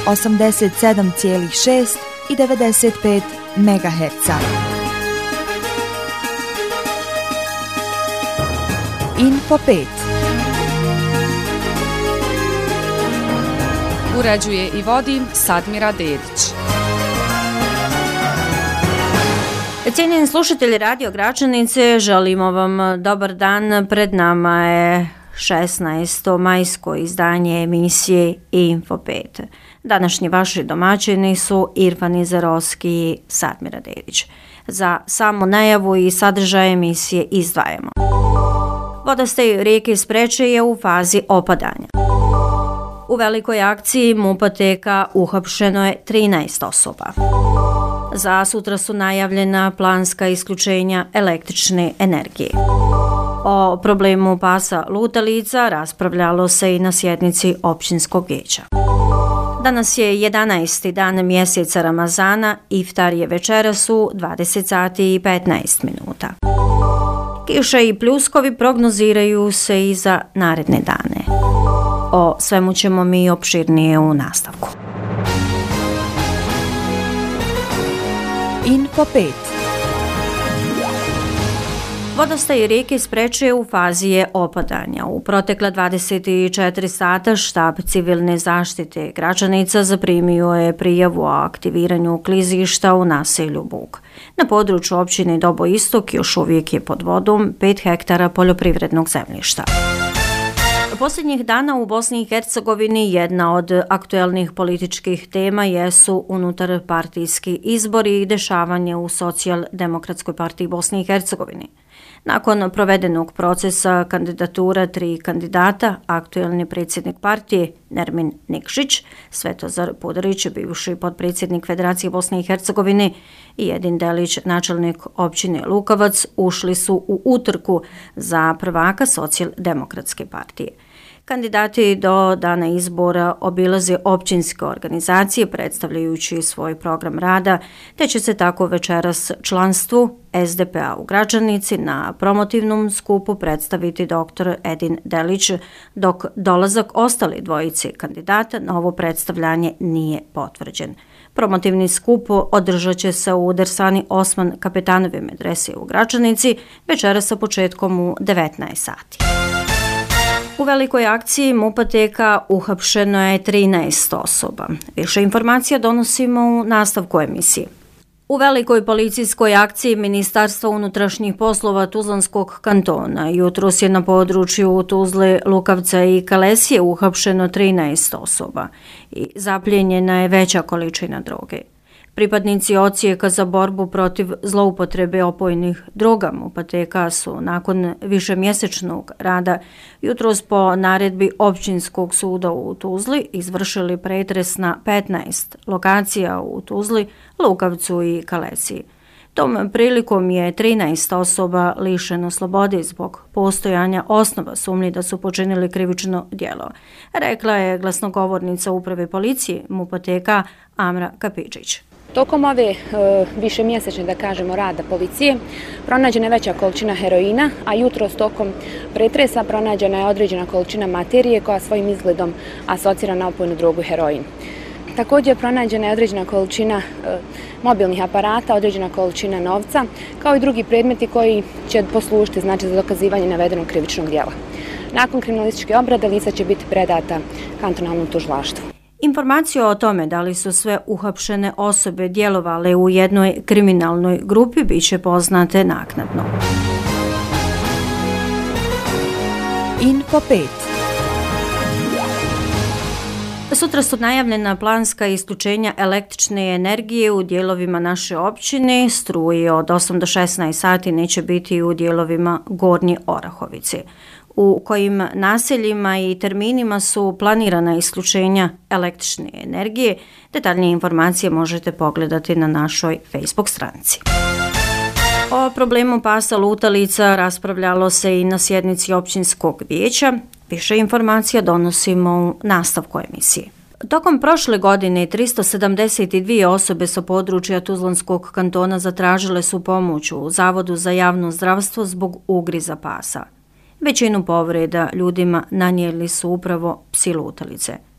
87,6 i 95 MHz. Info 5. Uređuje i vodi Sadmira Dedić. Cijenjeni slušatelji Radio Gračanice, želimo vam dobar dan. Pred nama je 16. majsko izdanje emisije Info 5. Današnji vaši domaćini su Irfan Izarovski i Sadmira Dedić. Za samu najavu i sadržaj emisije izdvajamo. Vodostaj rijeke Spreče je u fazi opadanja. U velikoj akciji MUP-a uhapšeno je 13 osoba. Za sutra su najavljena planska isključenja električne energije. O problemu pasa lutalica raspravljalo se i na sjednici općinskog vijeća. Danas je 11. dan mjeseca Ramazana, iftar je večeras u 20 sati i 15 minuta. Kiše i pljuskovi prognoziraju se i za naredne dane. O svemu ćemo mi opširnije u nastavku. Info 5. Vodostaj rijeke Spreče u fazi je opadanja. U protekla 24 sata štab civilne zaštite Gračanica zaprimio je prijavu o aktiviranju klizišta u naselju Bug. Na području općine Dobo Istok još uvijek je pod vodom 5 hektara poljoprivrednog zemljišta. Posljednjih dana u Bosni i Hercegovini jedna od aktuelnih političkih tema jesu unutar partijski izbori i dešavanje u Socijaldemokratskoj partiji Bosne i Hercegovine. Nakon provedenog procesa kandidatura 3 kandidata, aktuelni predsjednik partije Nermin Nikšić, Svetozar Pudarić, bivši potpredsjednik Federacije Bosne i Hercegovine i Edin Delić, načelnik općine Lukovac, ušli su u utrku za prvaka Socijaldemokratske partije. Kandidati do dana izbora obilaze općinske organizacije predstavljajući svoj program rada, te će se tako večeras članstvu SDP-a u Gračanici na promotivnom skupu predstaviti dr. Edin Delić, dok dolazak ostali dvojice kandidata na ovo predstavljanje nije potvrđen. Promotivni skup održat će se u Dersani Osman Kapetanove medrese u Gračanici večeras sa početkom u 19 sati. U velikoj akciji MUP-a uhapšeno je 13 osoba. Više informacija donosimo u nastavku emisije. U velikoj policijskoj akciji Ministarstva unutrašnjih poslova Tuzlanskog kantona jutros je na području Tuzle, Lukavca i Kalesije uhapšeno 13 osoba i zaplijenjena je veća količina droge. Pripadnici odsjeka za borbu protiv zloupotrebe opojnih droga MUP-a su nakon višemjesečnog rada jutros po naredbi Općinskog suda u Tuzli izvršili pretres na 15 lokacija u Tuzli, Lukavcu i Kalesiji. Tom prilikom je 13 osoba lišeno slobode zbog postojanja osnova sumnji da su počinili krivično djelo, rekla je glasnogovornica uprave policije MUP-a Amra Kapičić. Tokom ove višemjesečne, da kažemo, rada policije pronađena je veća količina heroina, a jutros tokom pretresa pronađena je određena količina materije koja svojim izgledom asocira na opojnu drogu heroin. Također pronađena je određena količina mobilnih aparata, određena količina novca, kao i drugi predmeti koji će poslužiti za dokazivanje navedenog krivičnog djela. Nakon kriminalističke obrade lica će biti predata kantonalnom tužilaštvu. Informaciju o tome da li su sve uhapšene osobe djelovale u jednoj kriminalnoj grupi bit će poznate naknadno. Info 5. Sutra su najavljena planska isključenja električne energije u dijelovima naše općine. Struje od 8 do 16 sati neće biti u dijelovima Gornje Orahovice. U kojim naseljima i terminima su planirana isključenja električne energije. Detaljnije informacije možete pogledati na našoj Facebook stranici. O problemu pasa lutalica raspravljalo se i na sjednici općinskog vijeća. Više informacija donosimo u nastavku emisije. Tokom prošle godine 372 osobe sa područja Tuzlanskog kantona zatražile su pomoć u Zavodu za javno zdravstvo zbog ugriza pasa. Većinu povreda ljudima nanijeli su upravo psi lutalice.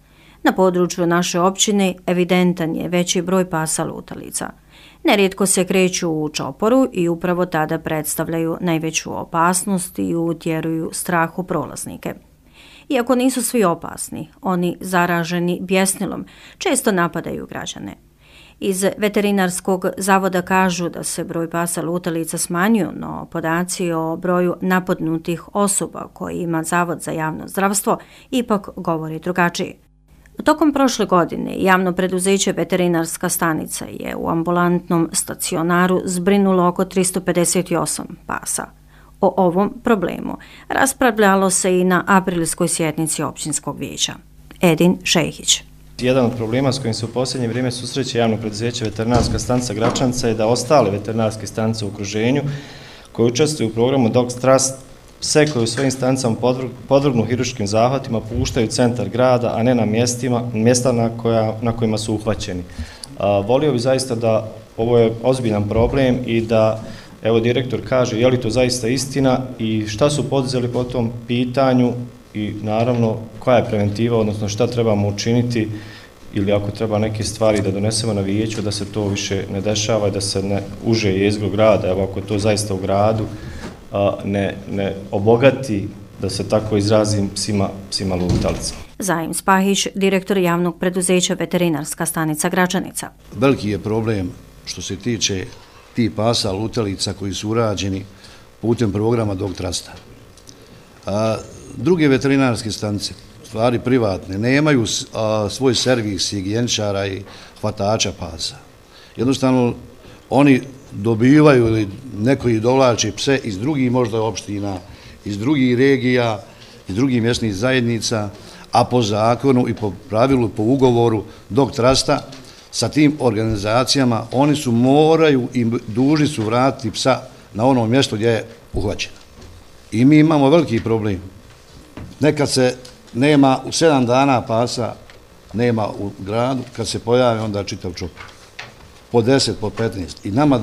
Na području naše općine evidentan je veći broj pasa lutalica. Nerijetko se kreću u čoporu i upravo tada predstavljaju najveću opasnost i utjeruju strah u prolaznike. Iako nisu svi opasni, oni zaraženi bjesnilom često napadaju građane. Iz veterinarskog zavoda kažu da se broj pasa lutalica smanjuju, no podaci o broju napadnutih osoba koji ima Zavod za javno zdravstvo ipak govori drugačije. Tokom prošle godine javno preduzeće Veterinarska stanica je u ambulantnom stacionaru zbrinulo oko 358 pasa. O ovom problemu raspravljalo se i na aprilskoj sjednici općinskog vijeća. Edin Šehić. Jedan od problema s kojim se u posljednje vrijeme susreće javno preduzeće Veterinarska stanica Gračanica je da ostale veterinarske stanice u okruženju koje učestvuju u programu Dog Trust pse koji u svojim stanicama podvrgnu hirurškim zahvatima puštaju centar grada, a ne na mjesta na kojima su uhvaćeni. Volio bi zaista da ovo je ozbiljan problem i da evo direktor kaže je li to zaista istina i šta su poduzeli po tom pitanju i naravno koja je preventiva, odnosno šta trebamo učiniti ili ako treba neke stvari da donesemo na vijeću da se to više ne dešava i da se ne uže jezgro grada, evo ako to zaista u gradu ne obogati, da se tako izrazim, psima lutalicama. Zajim Spahić, direktor javnog preduzeća Veterinarska stanica Gračanica. Veliki je problem što se tiče tih pasa lutalica koji su urađeni putem programa Dog Trusta. Druge veterinarske stanice, stvari privatne, nemaju svoj servis higijeničara i hvatača pasa. Jednostavno, oni dobivaju ili neko ih dovlači pse iz drugih možda opština, iz drugih regija, iz drugih mjesnih zajednica, a po zakonu i po pravilu, po ugovoru Dog Trusta sa tim organizacijama, oni su moraju i dužni su vratiti psa na ono mjesto gdje je uhvaćen. I mi imamo veliki problem. Nekad se nema u 7 dana pasa, nema u gradu, kad se pojavi onda čitav čopor. Po 10, po 15. I nama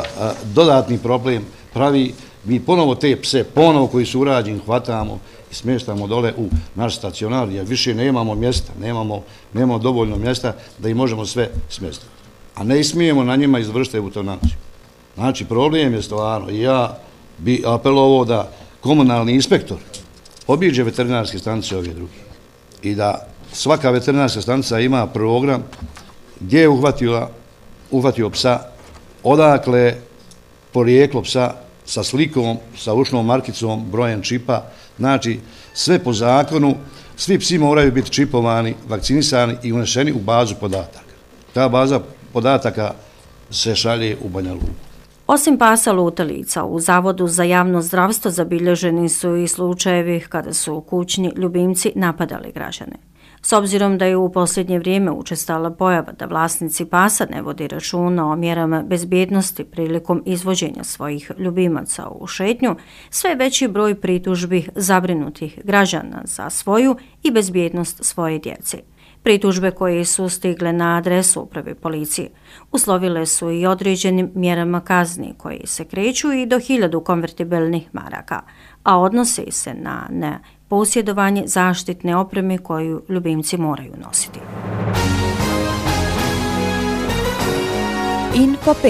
dodatni problem pravi, mi ponovo te pse, ponovo koji su urađeni, hvatamo i smještamo dole u naš stacionar, jer više nemamo mjesta, nemamo dovoljno mjesta da ih možemo sve smjestiti. A ne smijemo na njima izvršiti eutanaziju. Znači, problem je stvarno, ja bi apelovao da komunalni inspektor obiđe veterinarske stanice ove druge i da svaka veterinarska stanica ima program gdje je uhvatio psa, odakle porijeklo psa sa slikom, sa ušnom markicom, brojem čipa. Znači, sve po zakonu, svi psi moraju biti čipovani, vakcinisani i unešeni u bazu podataka. Ta baza podataka se šalje u Banja Luku. Osim pasa lutalica, u Zavodu za javno zdravstvo zabilježeni su i slučajevi kada su kućni ljubimci napadali građane. S obzirom da je u posljednje vrijeme učestala pojava da vlasnici pasa ne vodi računa o mjerama bezbjednosti prilikom izvođenja svojih ljubimaca u šetnju, sve veći broj pritužbi zabrinutih građana za svoju i bezbjednost svoje djece. Pritužbe koje su stigle na adresu uprave policije uslovile su i određenim mjerama kazni koji se kreću i do 1000 konvertibilnih maraka, a odnose se na posjedovanje zaštitne opreme koju ljubimci moraju nositi. Info 5.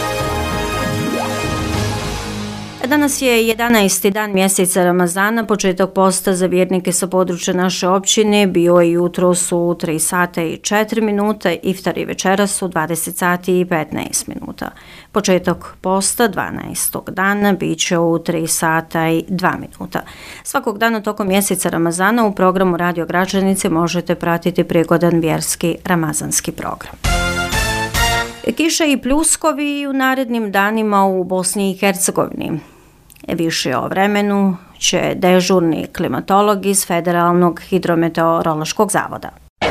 Danas je 11. dan mjeseca Ramazana, početak posta za vjernike sa područja naše općine bio je jutros u 3 sata i 4 minuta, iftar i večeras u 20 sati i 15 minuta. Početak posta 12. dana bit će u 3 sata i 2 minuta. Svakog dana tokom mjeseca Ramazana u programu Radio Gračanice možete pratiti prigodan vjerski ramazanski program. Kiša i pljuskovi u narednim danima u Bosni i Hercegovini. Više o vremenu će dežurni klimatolog iz Federalnog hidrometeorološkog zavoda.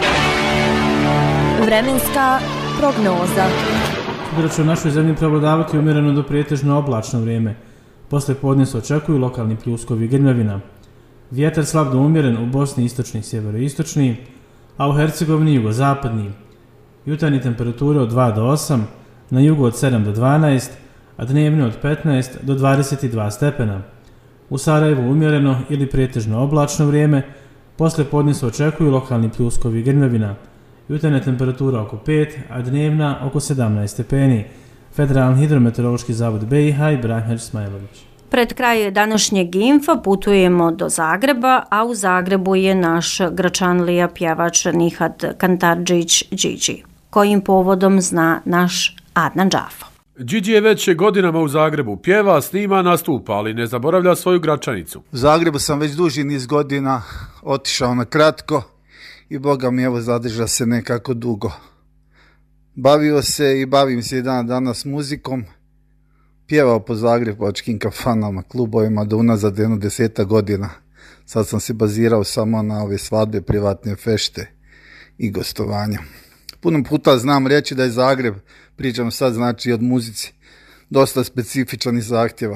Vremenska prognoza. Sutra će u našoj zemlji prevladavati umjereno do prijetežno oblačno vrijeme. Posle podne se očekuju lokalni pljuskovi i grmljavina. Vjetar slab do umjeren u Bosni istočni i sjeveroistočni, a u Hercegovini jugozapadni. Jutarnje temperature od 2 do 8, na jugu od 7 do 12, a dnevne od 15 do 22 stepena. U Sarajevu umjereno ili prijetežno oblačno vrijeme, Posle podne se očekuju lokalni pljuskovi i grmljavina. Jutarnja temperatura oko 5, a dnevna oko 17 stepeni. Federalni hidrometeorološki zavod BiH i Branimir Smajlović. Pred kraj današnjeg Infa putujemo do Zagreba, a u Zagrebu je naš Gračanlija pjevač Nihat Kantardžić Điđi. Kojim povodom zna naš Adnan Džafo. Điđi je već godinama u Zagrebu, pjeva, snima, nastupa, ali ne zaboravlja svoju Gračanicu. U Zagrebu sam već duži niz godina otišao na kratko i Boga mi evo zadrža se nekako dugo. Bavio se i bavim se i dan danas muzikom, pjevao po zagrebačkim kafanama, klubovima do unazad 10 godina. Sad sam se bazirao samo na ove svadbe, privatne fešte i gostovanja. Puno puta znam reći da je Zagreb, pričam sad znači od muzici, dosta specifičan i zahtjevan.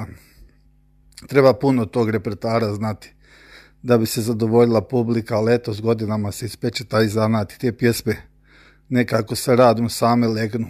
Treba puno tog repertoara znati da bi se zadovoljila publika, ali eto s godinama se ispeče taj zanat i te pjesme nekako sa radom same legnu.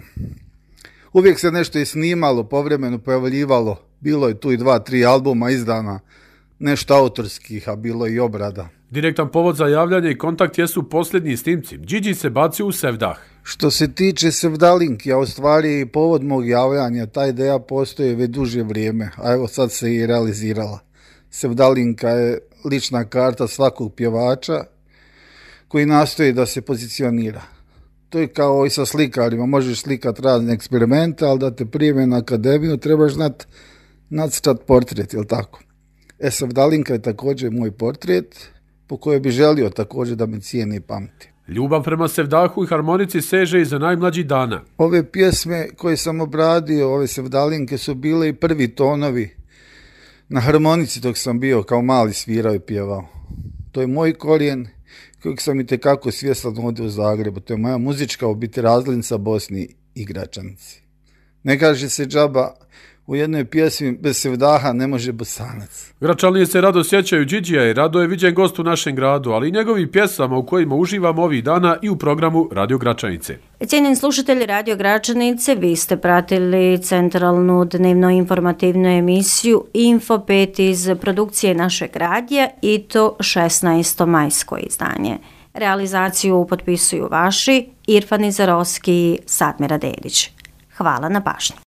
Uvijek se nešto je snimalo, povremeno pojavljivalo, bilo je tu i 2-3 albuma izdana, nešto autorskih, a bilo i obrada. Direktan povod za javljanje i kontakt jesu posljednji snimci. Điđi se bacio u Sevdah. Što se tiče Sevdalinki, a u stvari povod mog javljanja, ta ideja postoji već duže vrijeme, a evo sad se i realizirala. Sevdalinka je lična karta svakog pjevača koji nastoji da se pozicionira. To je kao i sa slikarima, možeš slikati razne eksperimente, ali da te prime na akademiju trebaš znati nacrtati portret, jel tako? Sevdalinka je također moj portret, po kojoj bi želio također da me cijeni i pamti. Ljubav prema Sevdahu i harmonici seže iza najmlađih dana. Ove pjesme koje sam obradio, ove Sevdalinke, su bile i prvi tonovi na harmonici dok sam bio kao mali svirao i pjevao. To je moj korijen kojeg sam itekako svjestan ovdje u Zagrebu. To je moja muzička obitelj razglednica Bosni i Gračanici. Ne kaže se džaba, u jednoj pjesmi bez Sevdaha ne može Bosanac. Gračanlije se rado sjećaju Điđija i rado je viđen gost u našem gradu, ali i njegovi pjesama u kojima uživamo ovih dana i u programu Radio Gračanice. Cijenjeni slušatelji Radio Gračanice, vi ste pratili centralnu dnevno informativnu emisiju Info 5 iz produkcije našeg radija i to 16. majsko izdanje. Realizaciju potpisuju vaši Irfan Izarovski i Sadmira Dedić. Hvala na pažnji.